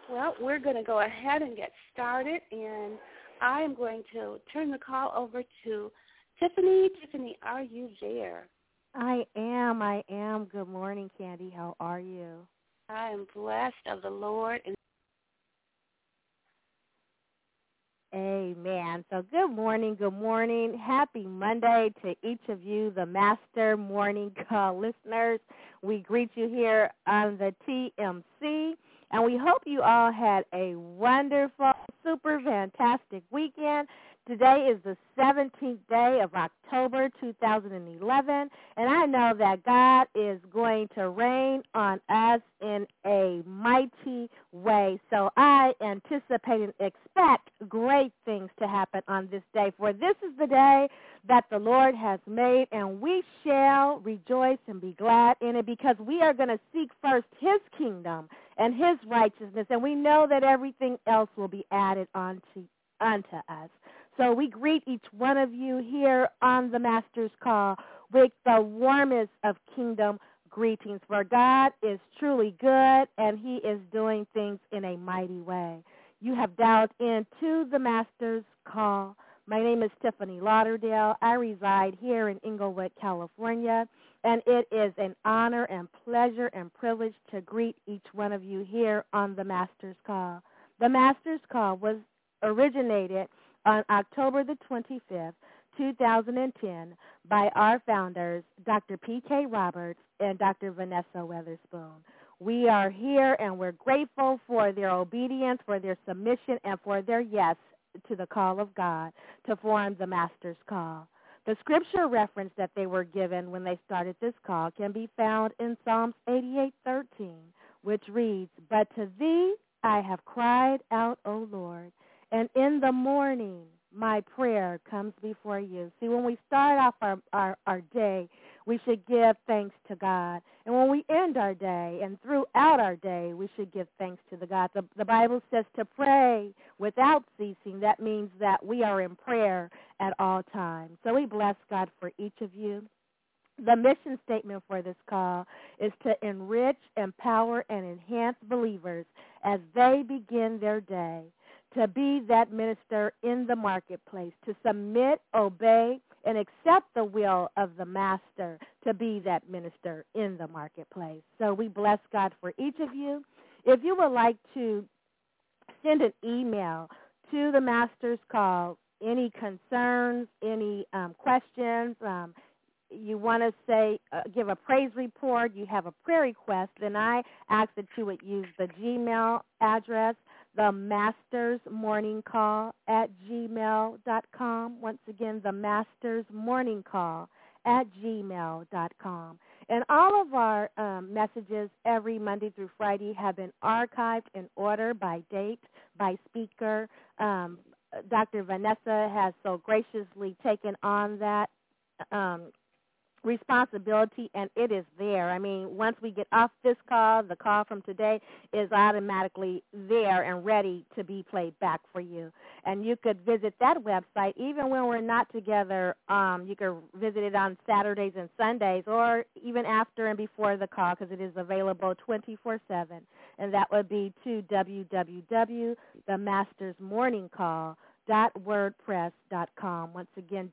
Well, we're going to go ahead and get started, and I am going to turn the call over to Tiffany. Tiffany, are you there? I am. Good morning, Candy. How are you? I am blessed of the Lord. Amen. So good morning. Happy Monday to each of you, the Master Morning Call listeners. We greet you here on the TMC, and we hope you all had a wonderful, super fantastic weekend. Today is the 17th day of October 2011, and I know that God is going to rain on us in a mighty way. So I anticipate and expect great things to happen on this day, for this is the day that the Lord has made, and we shall rejoice and be glad in it, because we are going to seek first His kingdom and His righteousness, and we know that everything else will be added unto us. So we greet each one of you here on the Master's Call with the warmest of kingdom greetings, for God is truly good, and He is doing things in a mighty way. You have dialed into the Master's Call. My name is Tiffany Lauderdale. I reside here in Inglewood, California, and it is an honor and pleasure and privilege to greet each one of you here on the Master's Call. The Master's Call was originated on October the 25th, 2010, by our founders, Dr. P.K. Roberts and Dr. Vanessa Weatherspoon. We are here, and we're grateful for their obedience, for their submission, and for their yes to the call of God to form the Master's Call. The scripture reference that they were given when they started this call can be found in Psalms 88:13, which reads, "But to thee I have cried out, O Lord, and in the morning my prayer comes before you." See, when we start off our day, we should give thanks to God. And when we end our day and throughout our day, we should give thanks to the God. The Bible says to pray without ceasing. That means that we are in prayer at all times. So we bless God for each of you. The mission statement for this call is to enrich, empower, and enhance believers as they begin their day, to be that minister in the marketplace, to submit, obey, and accept the will of the Master, to be that minister in the marketplace. So we bless God for each of you. If you would like to send an email to the Master's Call, any concerns, any questions, you want to say, give a praise report, you have a prayer request, then I ask that you would use the Gmail address, the Master's Morning Call at gmail.com. Once again, the Master's Morning Call at gmail.com. And all of our messages every Monday through Friday have been archived in order by date, by speaker. Dr. Vanessa has so graciously taken on that responsibility, and it is there. I mean, once we get off this call, the call from today is automatically there and ready to be played back for you. And you could visit that website even when we're not together. You could visit it on Saturdays and Sundays, or even after and before the call, because it is available 24/7. And that would be to www.themastersmorningcall.wordpress.com. Once again,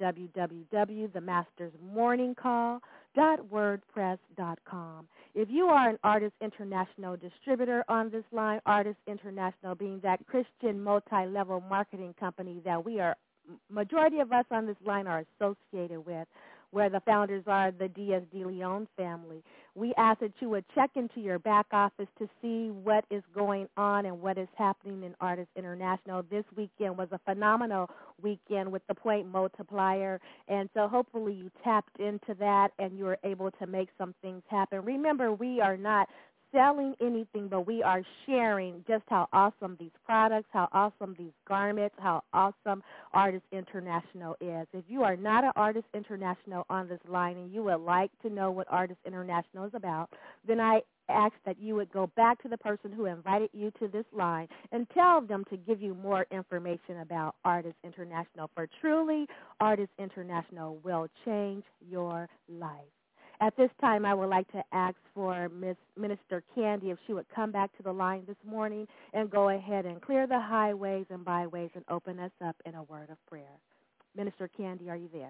www.themastersmorningcall.wordpress.com. If you are an Artist International distributor on this line, Artist International being that Christian multi-level marketing company that we are, majority of us on this line are associated with, where the founders are the Diaz de Leon family. We ask that you would check into your back office to see what is going on and what is happening in Artists International. This weekend was a phenomenal weekend with the Point Multiplier, and so hopefully you tapped into that and you were able to make some things happen. Remember, we are not selling anything, but we are sharing just how awesome these products, how awesome these garments, how awesome Artist International is. If you are not an Artist International on this line and you would like to know what Artist International is about, then I ask that you would go back to the person who invited you to this line and tell them to give you more information about Artist International, for truly Artist International will change your life. At this time, I would like to ask for Miss Minister Candy if she would come back to the line this morning and go ahead and clear the highways and byways and open us up in a word of prayer. Minister Candy, are you there?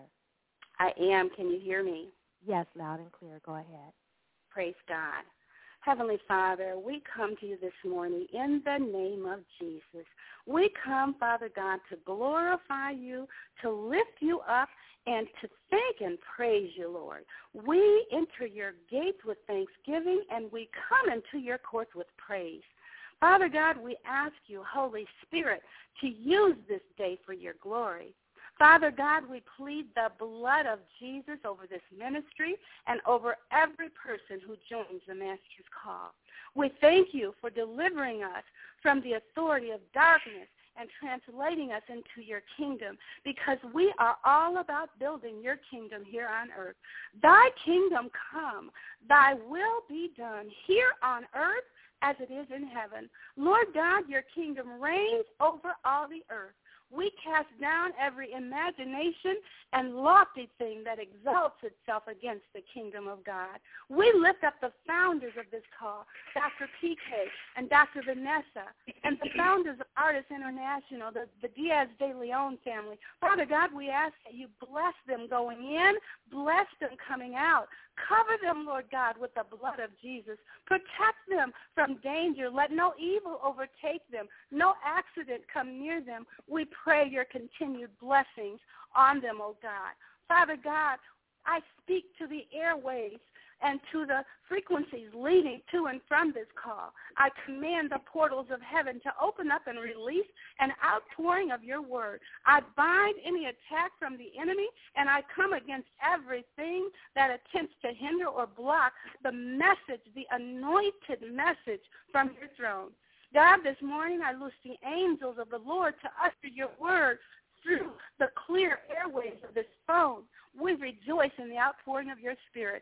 I am. Can you hear me? Yes, loud and clear. Go ahead. Praise God. Heavenly Father, we come to you this morning in the name of Jesus. We come, Father God, to glorify you, to lift you up, and to thank and praise you, Lord. We enter your gates with thanksgiving, and we come into your courts with praise. Father God, we ask you, Holy Spirit, to use this day for your glory. Father God, we plead the blood of Jesus over this ministry and over every person who joins the Master's Call. We thank you for delivering us from the authority of darkness and translating us into your kingdom, because we are all about building your kingdom here on earth. Thy kingdom come, thy will be done here on earth as it is in heaven. Lord God, your kingdom reigns over all the earth. We cast down every imagination and lofty thing that exalts itself against the kingdom of God. We lift up the founders of this call, Dr. PK and Dr. Vanessa, and the founders of Artists International, the Diaz de Leon family. Father God, we ask that you bless them going in, bless them coming out. Cover them, Lord God, with the blood of Jesus. Protect them from danger. Let no evil overtake them, no accident come near them. We pray your continued blessings on them, oh God. Father God, I speak to the airways and to the frequencies leading to and from this call. I command the portals of heaven to open up and release an outpouring of your word. I bind any attack from the enemy, and I come against everything that attempts to hinder or block the message, the anointed message from your throne. God, this morning I loose the angels of the Lord to usher your word through the clear airways of this phone. We rejoice in the outpouring of your spirit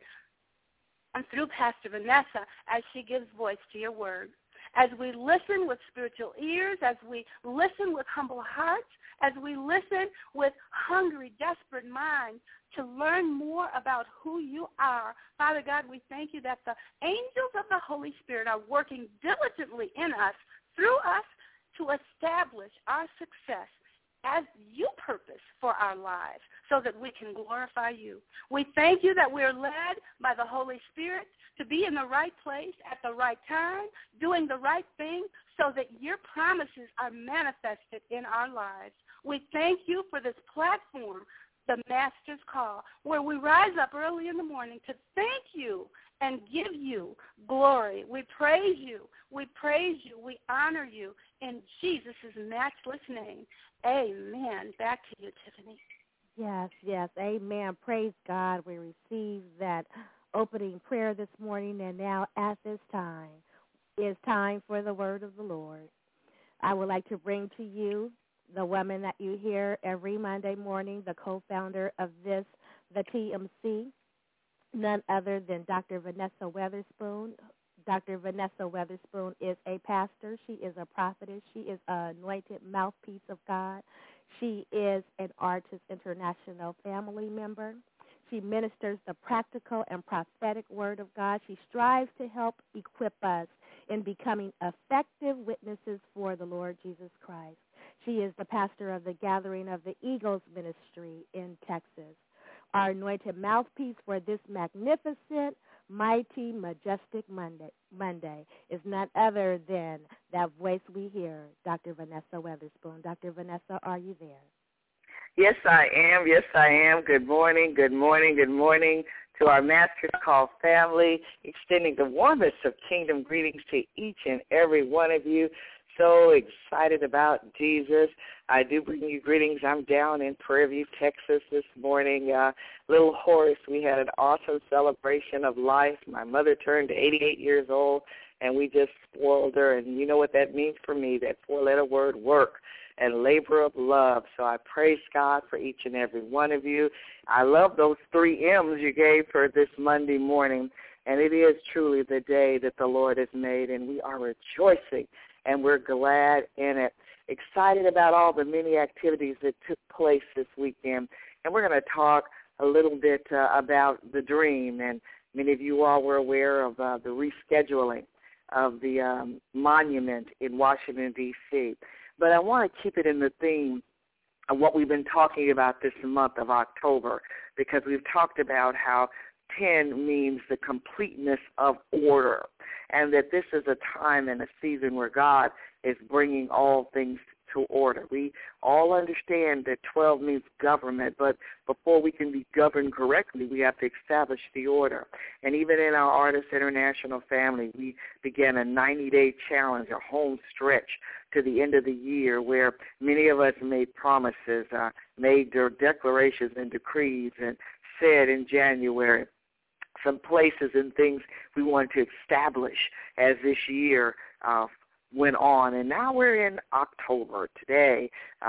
and through Pastor Vanessa as she gives voice to your word. As we listen with spiritual ears, as we listen with humble hearts, as we listen with hungry, desperate minds to learn more about who you are, Father God, we thank you that the angels of the Holy Spirit are working diligently in us, through us, to establish our success as you purpose for our lives, so that we can glorify you. We thank you that we are led by the Holy Spirit to be in the right place at the right time, doing the right thing, so that your promises are manifested in our lives. We thank you for this platform, the Master's Call, where we rise up early in the morning to thank you and give you glory. We praise you. We praise you. We honor you in Jesus' matchless name. Amen. Back to you, Tiffany. Yes. Amen. Praise God. We received that opening prayer this morning, and now at this time is time for the word of the Lord. I would like to bring to you the woman that you hear every Monday morning, the co-founder of the TMC, none other than Dr. Vanessa Weatherspoon. Dr. Vanessa Weatherspoon is a pastor. She is a prophetess. She is an anointed mouthpiece of God. She is an Artists International family member. She ministers the practical and prophetic word of God. She strives to help equip us in becoming effective witnesses for the Lord Jesus Christ. She is the pastor of the Gathering of the Eagles Ministry in Texas. Our anointed mouthpiece for this magnificent, mighty, majestic Monday is none other than that voice we hear, Dr. Vanessa Weatherspoon. Dr. Vanessa, are you there? Yes, I am. Good morning to our Master's Call family, extending the warmest of kingdom greetings to each and every one of you. So excited about Jesus. I do bring you greetings. I'm down in Prairie View, Texas this morning. Little Horace, we had an awesome celebration of life. My mother turned 88 years old, and we just spoiled her. And you know what that means for me, that four-letter word, work, and labor of love. So I praise God for each and every one of you. I love those 3 M's you gave for this Monday morning, and it is truly the day that the Lord has made, and we are rejoicing, and we're glad in it. Excited about all the many activities that took place this weekend, and we're going to talk a little bit about the dream, and many of you all were aware of the rescheduling of the monument in Washington, D.C. But I want to keep it in the theme of what we've been talking about this month of October, because we've talked about how 10 means the completeness of order, and that this is a time and a season where God is bringing all things to order. We all understand that 12 means government, but before we can be governed correctly, we have to establish the order. And even in our Artists International family, we began a 90-day challenge, a home stretch to the end of the year, where many of us made promises, made their declarations and decrees, and said in January some places and things we wanted to establish as this year went on. And now we're in October today,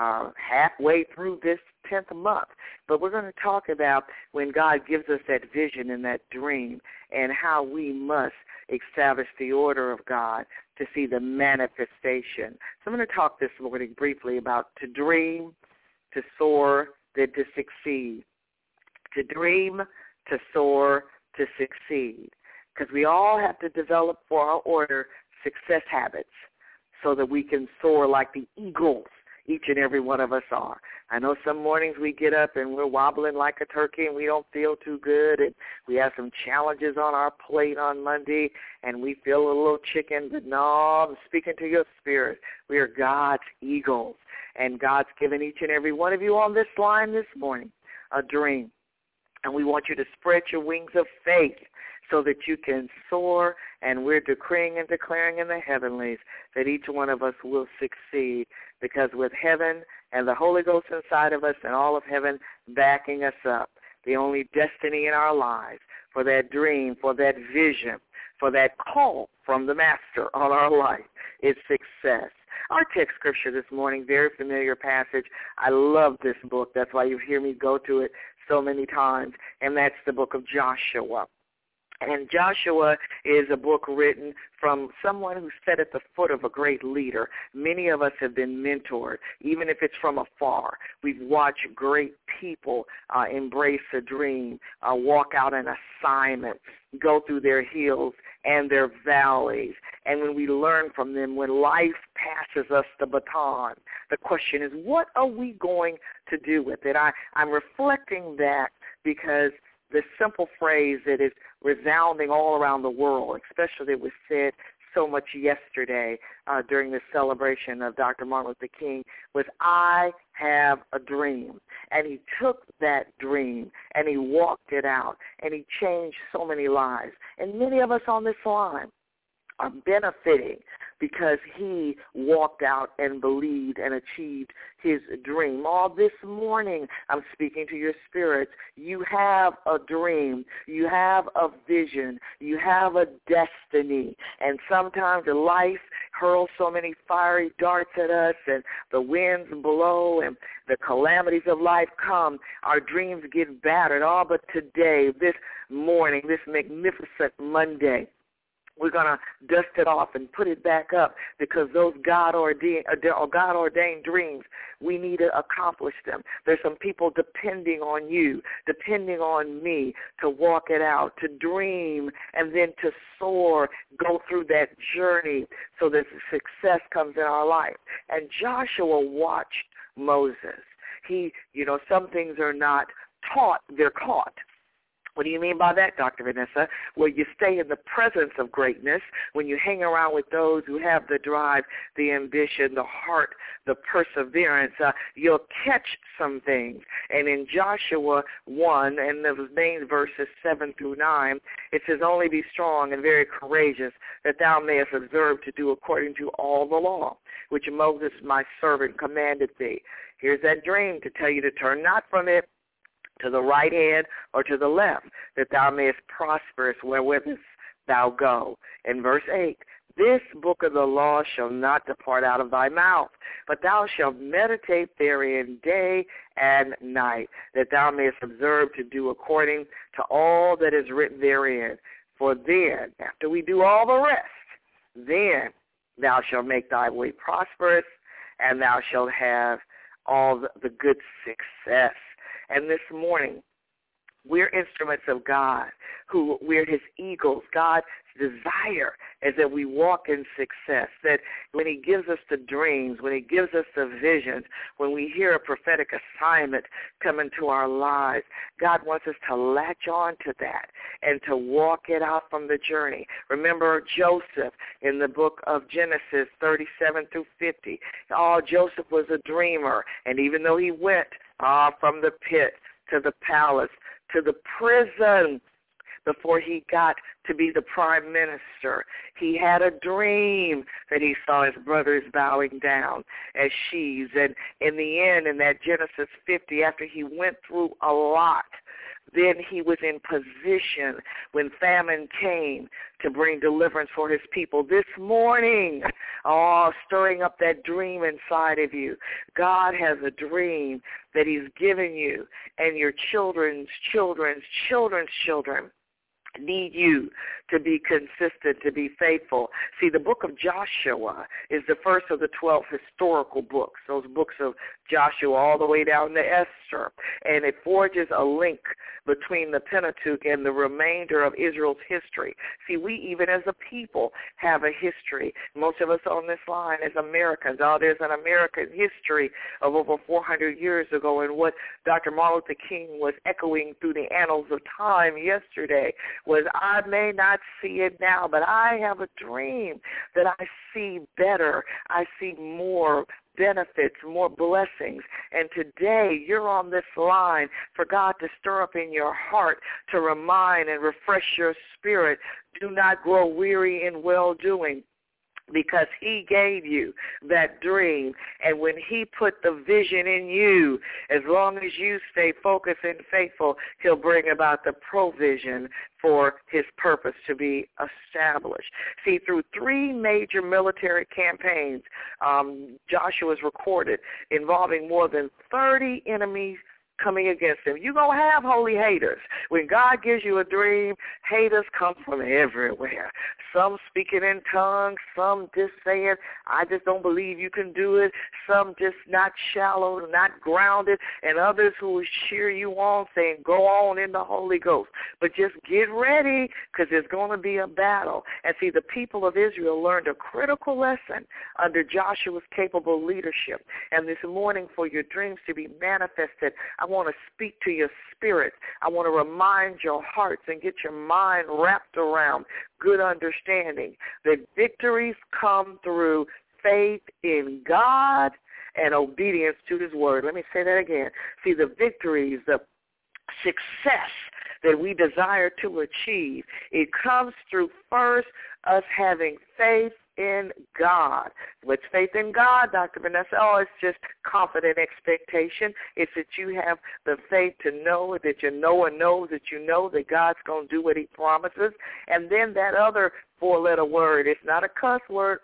halfway through this 10th month. But we're going to talk about when God gives us that vision and that dream, and how we must establish the order of God to see the manifestation. So I'm going to talk this morning briefly about to dream, to soar, then to succeed. To dream, to soar, to succeed. Because we all have to develop for our order success habits so that we can soar like the eagles each and every one of us are. I know some mornings we get up and we're wobbling like a turkey and we don't feel too good, and we have some challenges on our plate on Monday and we feel a little chicken, but no, I'm speaking to your spirit. We are God's eagles, and God's given each and every one of you on this line this morning a dream. And we want you to spread your wings of faith so that you can soar, and we're decreeing and declaring in the heavenlies that each one of us will succeed, because with heaven and the Holy Ghost inside of us and all of heaven backing us up, the only destiny in our lives for that dream, for that vision, for that call from the Master on our life is success. Our text scripture this morning, very familiar passage. I love this book. That's why you hear me go to it so many times, and that's the book of Joshua. And Joshua is a book written from someone who sat at the foot of a great leader. Many of us have been mentored, even if it's from afar. We've watched great people embrace a dream, walk out an assignment, go through their hills and their valleys. And when we learn from them, when life passes us the baton, the question is, what are we going to do with it? I'm reflecting that because the simple phrase that is resounding all around the world, especially that was said so much yesterday during the celebration of Dr. Martin Luther King, was, I have a dream. And he took that dream and he walked it out, and he changed so many lives. And many of us on this line are benefiting because he walked out and believed and achieved his dream. All this morning, I'm speaking to your spirits. You have a dream. You have a vision. You have a destiny. And sometimes life hurls so many fiery darts at us, and the winds blow, and the calamities of life come. Our dreams get battered. All but today, this morning, this magnificent Monday, we're going to dust it off and put it back up, because those God-ordained dreams, we need to accomplish them. There's some people depending on you, depending on me to walk it out, to dream, and then to soar, go through that journey so that success comes in our life. And Joshua watched Moses. Some things are not taught, they're caught. What do you mean by that, Dr. Vanessa? Well, you stay in the presence of greatness. When you hang around with those who have the drive, the ambition, the heart, the perseverance, you'll catch some things. And in Joshua 1, and those main verses 7 through 9, it says, only be strong and very courageous, that thou mayest observe to do according to all the law, which Moses my servant commanded thee. Here's that dream to tell you to turn not from it to the right hand or to the left, that thou mayest prosper wherewithest thou go. In verse 8, this book of the law shall not depart out of thy mouth, but thou shalt meditate therein day and night, that thou mayest observe to do according to all that is written therein. For then, after we do all the rest, then thou shalt make thy way prosperous, and thou shalt have all the good success. And this morning, We're instruments of God, we're his eagles. God's desire is that we walk in success, that when he gives us the dreams, when he gives us the visions, when we hear a prophetic assignment come into our lives, God wants us to latch on to that and to walk it out from the journey. Remember Joseph in the book of Genesis 37 through 50. Joseph was a dreamer, and even though he went from the pit to the palace to the prison, before he got to be the prime minister, he had a dream that he saw his brothers bowing down as sheaves. And in the end, in that Genesis 50, after he went through a lot, then he was in position when famine came to bring deliverance for his people. This morning, stirring up that dream inside of you. God has a dream that he's given you, and your children's children's children's children need you to be consistent, to be faithful. See, the book of Joshua is the first of the 12 historical books, those books of Joshua all the way down to Esther, and it forges a link between the Pentateuch and the remainder of Israel's history. See, we even as a people have a history. Most of us on this line as Americans, there's an American history of over 400 years ago, and what Dr. Martin Luther King was echoing through the annals of time yesterday was, I may not see it now, but I have a dream that I see better. I see more benefits, more blessings. And today you're on this line for God to stir up in your heart, to remind and refresh your spirit. Do not grow weary in well-doing, because he gave you that dream. And when he put the vision in you, as long as you stay focused and faithful, he'll bring about the provision for his purpose to be established. See, through 3 major military campaigns, Joshua is recorded involving more than 30 enemies coming against him. You're going to have holy haters. When God gives you a dream, haters come from everywhere. Some speaking in tongues, some just saying, I just don't believe you can do it. Some just not shallow, not grounded, and others who will cheer you on saying, go on in the Holy Ghost. But just get ready, because there's going to be a battle. And see, the people of Israel learned a critical lesson under Joshua's capable leadership. And this morning, for your dreams to be manifested, I want to speak to your spirit. I want to remind your hearts and get your mind wrapped around good understanding that victories come through faith in God and obedience to his word. Let me say that again. See, the victories, the success that we desire to achieve, it comes through first us having faith in God. What's faith in God, Dr. Vanessa? It's just confident expectation. It's that you have the faith to know that your knower knows that you know that God's going to do what he promises. And then that other 4-letter word, it's not a cuss word,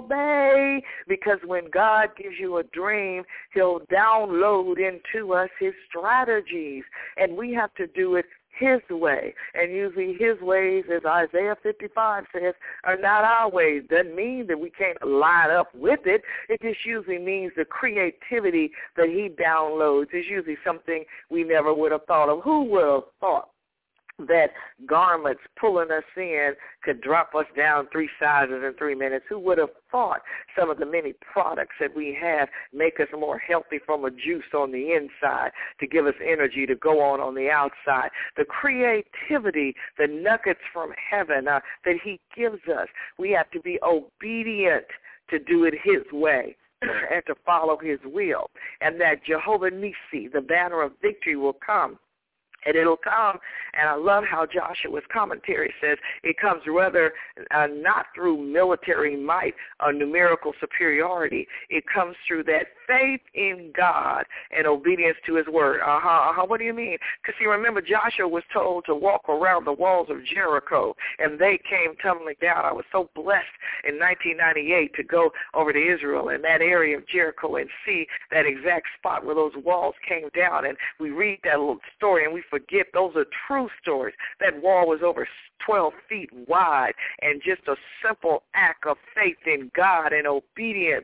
obey, because when God gives you a dream, he'll download into us his strategies, and we have to do it his way. And usually his ways, as Isaiah 55 says, are not our ways. Doesn't mean that we can't line up with it. It just usually means the creativity that he downloads is usually something we never would have thought of. Who would have thought that garments pulling us in could drop us down 3 sizes in 3 minutes? Who would have thought some of the many products that we have make us more healthy from a juice on the inside to give us energy to go on the outside? The creativity, the nuggets from heaven that he gives us, we have to be obedient to do it his way and to follow his will. And that Jehovah Nissi, the banner of victory, will come. And it'll come, and I love how Joshua's commentary says, it comes rather not through military might or numerical superiority. It comes through that faith in God and obedience to his word. What do you mean? Because, see, remember, Joshua was told to walk around the walls of Jericho, and they came tumbling down. I was so blessed in 1998 to go over to Israel in that area of Jericho and see that exact spot where those walls came down. And we read that little story, and we forget. Those are true stories. That wall was over 12 feet wide, and just a simple act of faith in God and obedience,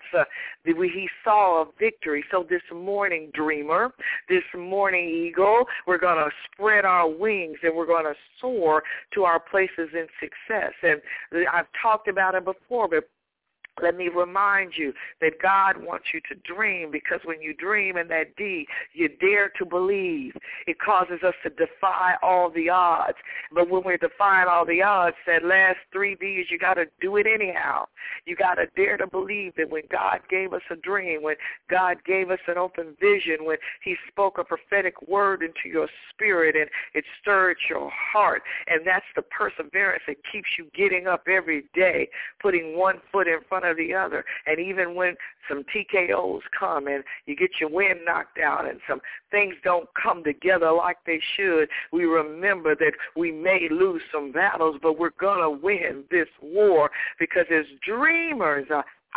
he saw a victory. So this morning, dreamer, this morning, eagle, we're going to spread our wings and we're going to soar to our places in success. And I've talked about it before, but let me remind you that God wants you to dream, because when you dream in that D, you dare to believe. It causes us to defy all the odds. But when we're defying all the odds, that last 3 Ds, you got to do it anyhow. You got to dare to believe that when God gave us a dream, when God gave us an open vision, when he spoke a prophetic word into your spirit and it stirred your heart, and that's the perseverance that keeps you getting up every day, putting one foot in front of the other. And even when some TKOs come and you get your wind knocked out and some things don't come together like they should, we remember that we may lose some battles, but we're going to win this war, because as dreamers,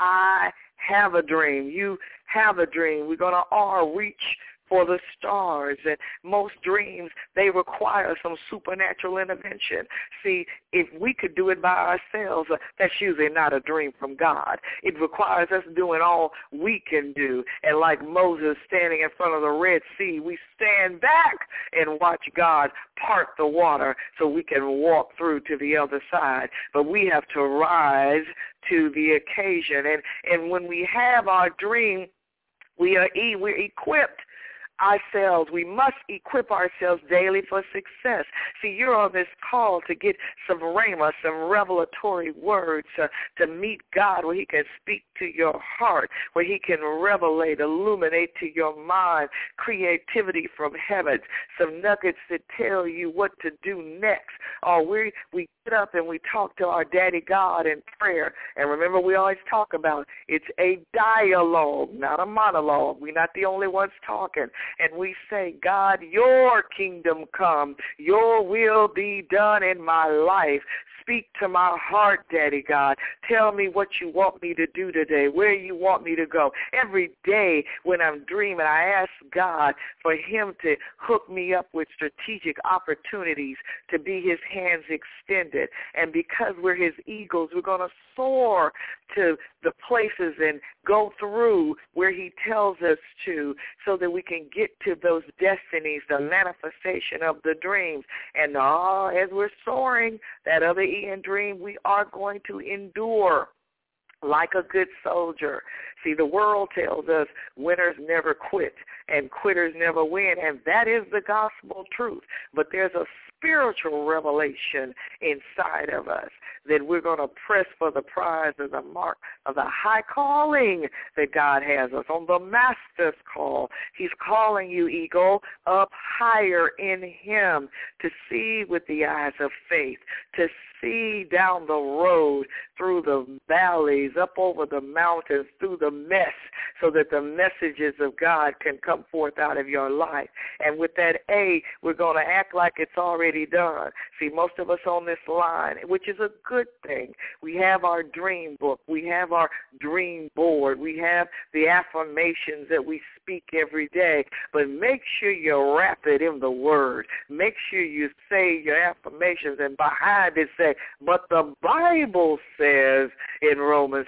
I have a dream. You have a dream. We're going to all reach for the stars. And most dreams, they require some supernatural intervention. See, if we could do it by ourselves, that's usually not a dream from God. It requires us doing all we can do. And like Moses standing in front of the Red Sea, we stand back and watch God part the water so we can walk through to the other side. But we have to rise to the occasion. And when we have our dream, we're equipped ourselves. We must equip ourselves daily for success. See, you're on this call to get some rhema, some revelatory words, to meet God, where he can speak to your heart, where he can revelate, illuminate to your mind, creativity from heaven, some nuggets that tell you what to do next. Or we get up and we talk to our daddy God in prayer. And remember, we always talk about it's a dialogue, not a monologue. We're not the only ones talking. And we say, God, your kingdom come, your will be done in my life. Speak to my heart, Daddy God. Tell me what you want me to do today, where you want me to go. Every day when I'm dreaming, I ask God for him to hook me up with strategic opportunities to be his hands extended. And because we're his eagles, we're going to soar to the places and go through where he tells us to, so that we can get to those destinies, the manifestation of the dreams. And as we're soaring, that other E in dream, we are going to endure like a good soldier. See, the world tells us winners never quit and quitters never win, and that is the gospel truth. But there's a spiritual revelation inside of us that we're going to press for the prize of the mark of the high calling that God has us on, the master's call. He's calling you, eagle, up higher in him, to see with the eyes of faith, to see down the road, through the valleys, up over the mountains, through the mess, so that the messages of God can come forth out of your life. And with that A, we're going to act like it's already done. See, most of us on this line, which is a good thing, we have our dream book, we have our dream board, we have the affirmations that we speak every day, but make sure you wrap it in the word. Make sure you say your affirmations, and behind it say, but the Bible says in Romans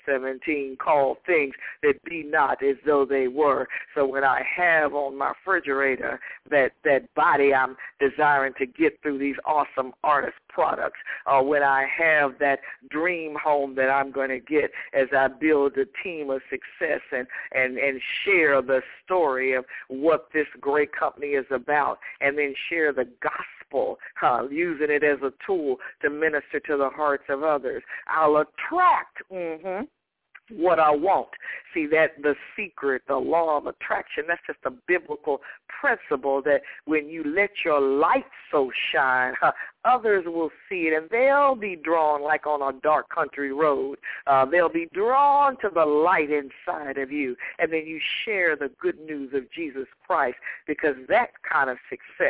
4:17, call things that be not as though they were. So when I have on my refrigerator that body I'm desiring to get through these awesome artist products, or when I have that dream home that I'm going to get as I build a team of success and share the story of what this great company is about, and then share the gospel, using it as a tool to minister to the hearts of others, I'll attract what I want. See, that the secret, the law of attraction, that's just a biblical principle that when you let your light so shine, others will see it, and they'll be drawn like on a dark country road. They'll be drawn to the light inside of you, and then you share the good news of Jesus Christ, because that kind of success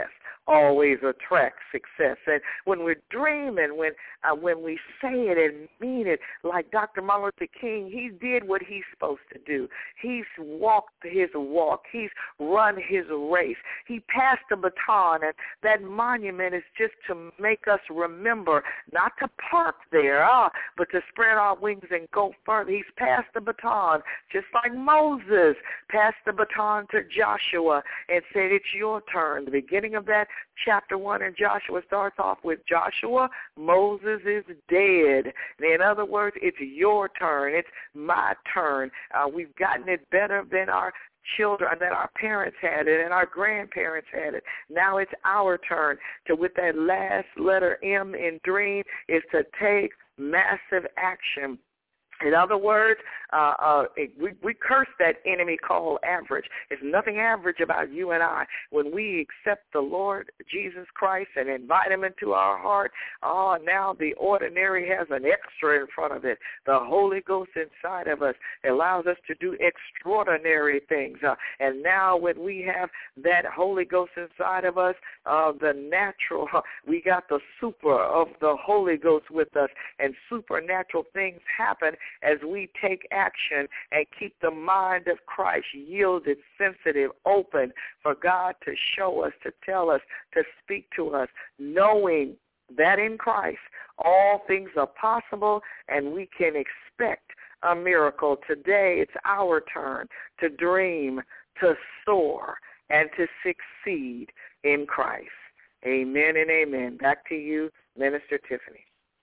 always attracts success. And when we're dreaming, when we say it and mean it, like Dr. Martin Luther King, he did what he's supposed to do. He's walked his walk. He's run his race. He passed the baton, and that monument is just to make us remember not to park there, but to spread our wings and go further. He's passed the baton, just like Moses passed the baton to Joshua and said, it's your turn. The beginning of that chapter 1 in Joshua starts off with Joshua, Moses is dead. In other words, it's your turn. It's my turn. We've gotten it better than our children, that our parents had it and our grandparents had it. Now it's our turn to, with that last letter M in dream, is to take massive action. In other words, we curse that enemy called average. There's nothing average about you and I. When we accept the Lord Jesus Christ and invite him into our heart, now the ordinary has an extra in front of it. The Holy Ghost inside of us allows us to do extraordinary things. And now when we have that Holy Ghost inside of us, the natural, we got the super of the Holy Ghost with us, and supernatural things happen as we take action and keep the mind of Christ yielded, sensitive, open for God to show us, to tell us, to speak to us, knowing that in Christ all things are possible and we can expect a miracle. Today it's our turn to dream, to soar, and to succeed in Christ. Amen and amen. Back to you, Minister Tiffany.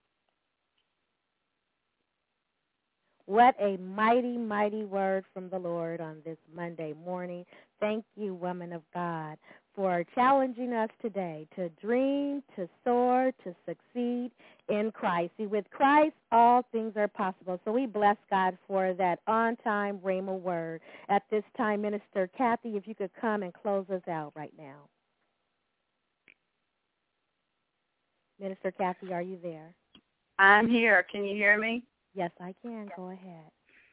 What a mighty, mighty word from the Lord on this Monday morning. Thank you, woman of God, for challenging us today to dream, to soar, to succeed in Christ. See, with Christ, all things are possible. So we bless God for that on-time Rhema word. At this time, Minister Kathy, if you could come and close us out right now. Minister Kathy, are you there? I'm here. Can you hear me? Yes, I can. Go ahead.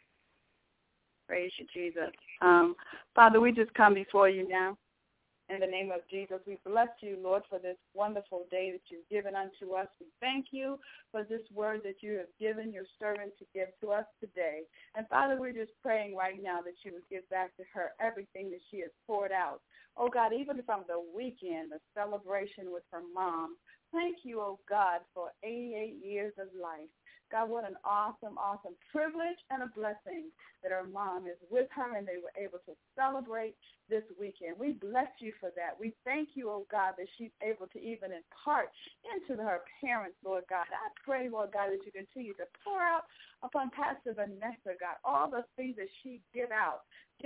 Praise you, Jesus. Father, we just come before you now. In the name of Jesus, we bless you, Lord, for this wonderful day that you've given unto us. We thank you for this word that you have given your servant to give to us today. And, Father, we're just praying right now that you would give back to her everything that she has poured out. Oh, God, even from the weekend, the celebration with her mom, thank you, oh, God, for 88 years of life. God, what an awesome, awesome privilege and a blessing that her mom is with her and they were able to celebrate this weekend. We bless you for that. We thank you, oh God, that she's able to even impart into her parents, Lord God. I pray, Lord God, that you continue to pour out upon Pastor Vanessa, God, all the things that she give out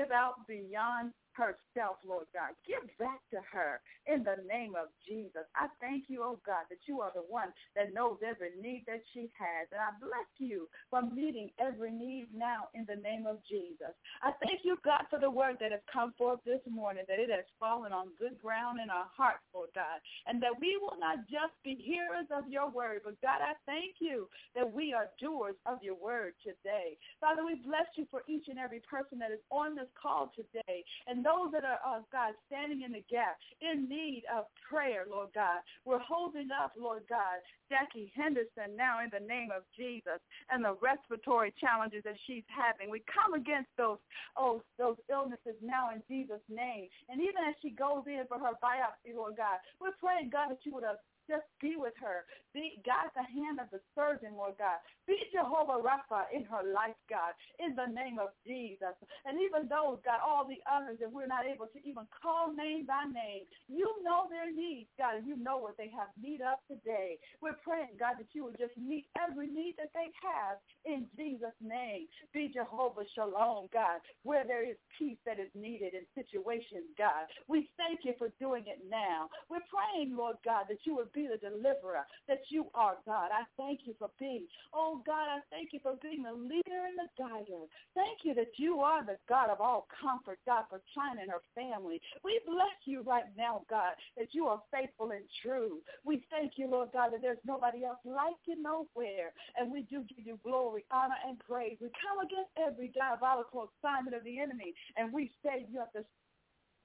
beyond herself, Lord God. Give back to her in the name of Jesus. I thank you, oh God, that you are the one that knows every need that she has. And I bless you for meeting every need now in the name of Jesus. I thank you, God, for the word that has come forth this morning, that it has fallen on good ground in our hearts, Lord God, and that we will not just be hearers of your word, but God, I thank you that we are doers of your word today. Father, we bless you for each and every person that is on this call today, and those that are, God, standing in the gap in need of prayer, Lord God. We're holding up, Lord God, Jackie Henderson now in the name of Jesus and the respiratory challenges that she's having. We come against those illnesses now in Jesus' name. And even as she goes in for her biopsy, Lord God, we're praying, God, that you would just be with her. Be, God, the hand of the surgeon, Lord God. Be Jehovah Rapha in her life, God, in the name of Jesus. And even those, God, all the others that we're not able to even call name by name, you know their needs, God, and you know what they have need of today. We're praying, God, that you would just meet every need that they have in Jesus' name. Be Jehovah Shalom, God, where there is peace that is needed in situations, God. We thank you for doing it now. We're praying, Lord God, that you would be the deliverer that you are, God. I thank you for being, oh God, I thank you for being the leader and the guider. Thank you that you are the God of all comfort, God, for China and her family. We bless you right now, God, that you are faithful and true. We thank you, Lord God, that there's nobody else like you nowhere. And we do give you glory, honor, and praise. We come against every diabolical assignment of the enemy, and we say you have to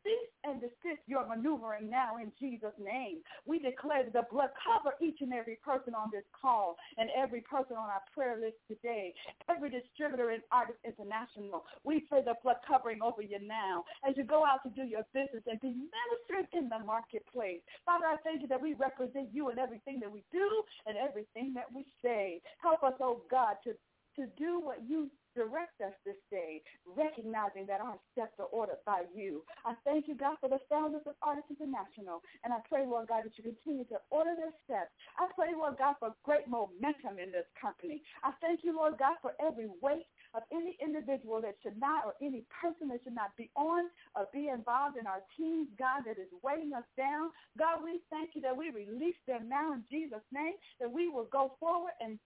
cease and desist your maneuvering now in Jesus' name. We declare that the blood cover each and every person on this call and every person on our prayer list today, every distributor and Artist International. We pray the blood covering over you now as you go out to do your business and be ministered in the marketplace. Father, I thank you that we represent you in everything that we do and everything that we say. Help us, oh God, to do what you direct us this day, recognizing that our steps are ordered by you. I thank you, God, for the founders of Artists International, and I pray, Lord God, that you continue to order their steps. I pray, Lord God, for great momentum in this company. I thank you, Lord God, for every weight of any individual that should not, or any person that should not be on or be involved in our teams, God, that is weighing us down. God, we thank you that we release them now in Jesus' name, that we will go forward and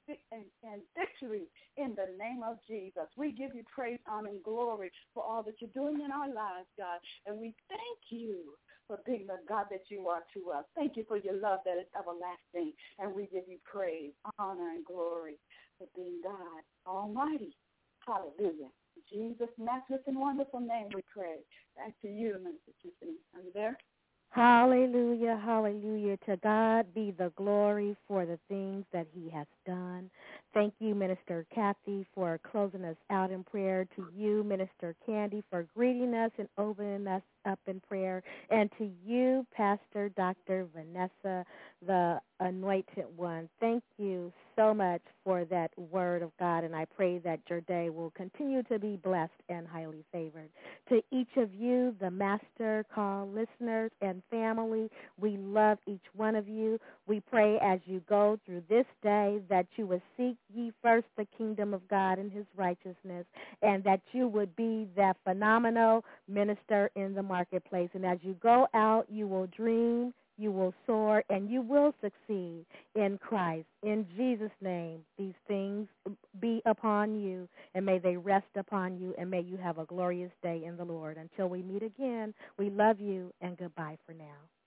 victory in the name of Jesus. We give you praise, honor, and glory for all that you're doing in our lives, God, and we thank you for being the God that you are to us. Thank you for your love that is everlasting, and we give you praise, honor, and glory for being God Almighty. Hallelujah. In Jesus' matchless and wonderful name we pray. Back to you, Minister Tiffany. Are you there? Hallelujah, hallelujah. To God be the glory for the things that he has done. Thank you, Minister Kathy, for closing us out in prayer. To you, Minister Candy, for greeting us and opening us up in prayer. And to you, Pastor Dr. Vanessa, the anointed one. Thank you so much for that word of God, and I pray that your day will continue to be blessed and highly favored. To each of you, the Master Call listeners and family, we love each one of you. We pray as you go through this day that you would seek ye first the kingdom of God and his righteousness, and that you would be that phenomenal minister in the marketplace. And as you go out, you will dream, you will soar, and you will succeed in Christ. In Jesus' name, these things be upon you, and may they rest upon you, and may you have a glorious day in the Lord. Until we meet again, we love you, and goodbye for now.